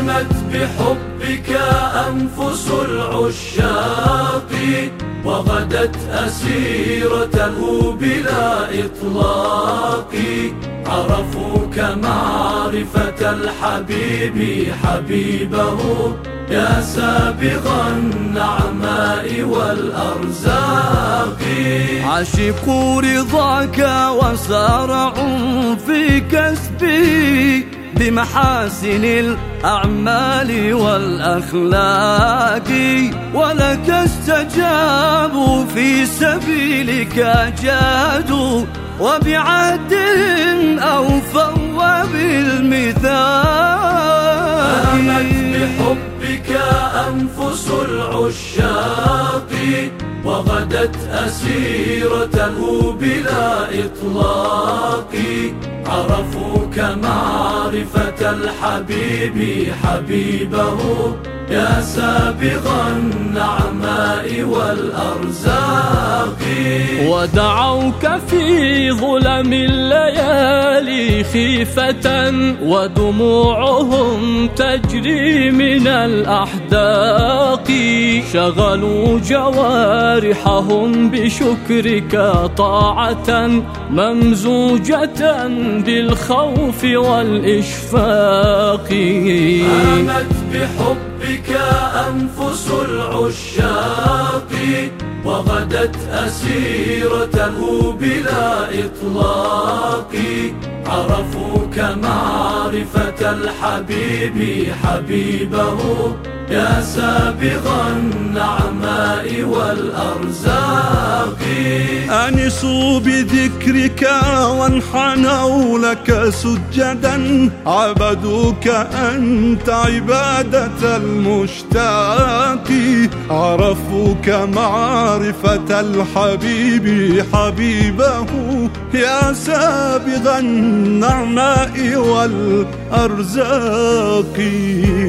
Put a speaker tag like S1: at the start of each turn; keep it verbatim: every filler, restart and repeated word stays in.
S1: هامت بحبك أنفس العشاق، وغدت أسيرته بلا إطلاق. عرفوك معرفة الحبيب حبيبه، يا سابغ النعماء والأرزاق.
S2: عشقوا رضاك وسارعوا في كسبي بمحاسن الأعمال والأخلاق، ولك استجابوا في سبيلك جادوا، وبعهدهم أوفوا وبالميثاق.
S1: هامت بحبك أنفس العشاق، وغدت أسيرته بلا إطلاق. عرفوك معرفة الحبيب حبيبه، يا سابغ النعماء والأرزاق.
S3: ودعوك في ظلم الليالي خيفة، ودموعهم تجري من الأحداق. شغلوا جوارحهم بشكرك طاعة ممزوجة بالخوف والإشفاق.
S1: هامت بحبك أنفس العشاق، وغدت أسيرته بلا إطلاق. عرفوك معرفة الحبيب حبيبه، يا سابغ النعماء والأرزاق.
S4: أنسوا بذكرك وانحنوا لك سجدا، عبدوك أنت عبادة المشتاق. عرفوك معرفة الحبيب حبيبه، يا سابغ النعماء والأرزاق.